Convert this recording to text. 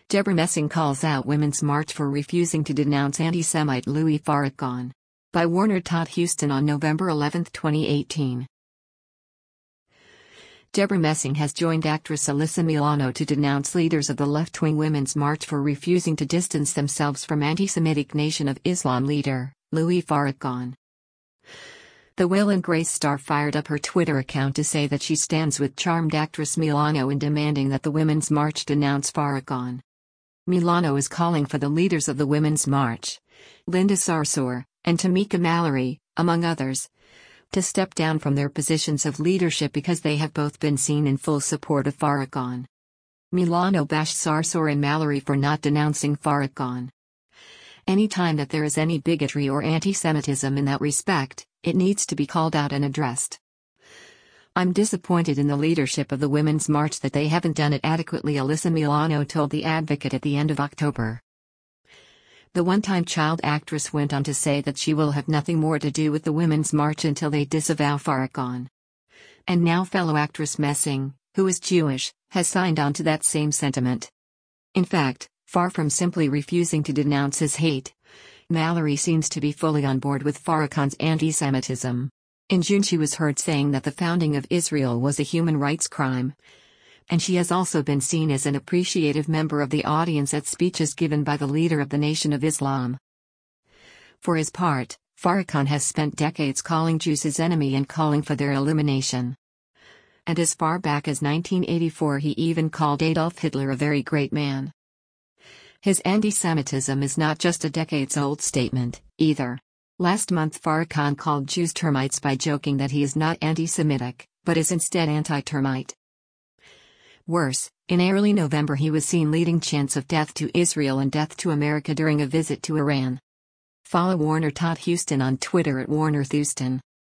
Debra Messing calls out Women's March for refusing to denounce anti-Semite Louis Farrakhan. By Warner Todd Huston on November 11, 2018. Debra Messing has joined actress Alyssa Milano to denounce leaders of the left-wing Women's March for refusing to distance themselves from anti-Semitic Nation of Islam leader, Louis Farrakhan. The Will and Grace star fired up her Twitter account to say that she stands with charmed actress Milano in demanding that the Women's March denounce Farrakhan. Milano is calling for the leaders of the Women's March, Linda Sarsour and Tamika Mallory, among others, to step down from their positions of leadership because they have both been seen in full support of Farrakhan. Milano bashed Sarsour and Mallory for not denouncing Farrakhan. Anytime that there is any bigotry or anti-Semitism in that respect, it needs to be called out and addressed. I'm disappointed in the leadership of the Women's March that they haven't done it adequately, Alyssa Milano told The Advocate at the end of October. The one-time child actress went on to say that she will have nothing more to do with the Women's March until they disavow Farrakhan. And now fellow actress Messing, who is Jewish, has signed on to that same sentiment. In fact, far from simply refusing to denounce his hate, Mallory seems to be fully on board with Farrakhan's anti-Semitism. In June she was heard saying that the founding of Israel was a human rights crime. And she has also been seen as an appreciative member of the audience at speeches given by the leader of the Nation of Islam. For his part, Farrakhan has spent decades calling Jews his enemy and calling for their elimination. And as far back as 1984 he even called Adolf Hitler a very great man. His anti-Semitism is not just a decades-old statement, either. Last month Farrakhan called Jews termites by joking that he is not anti-Semitic, but is instead anti-termite. Worse, in early November he was seen leading chants of death to Israel and death to America during a visit to Iran. Follow Warner Todd Huston on Twitter at Warner Thuston.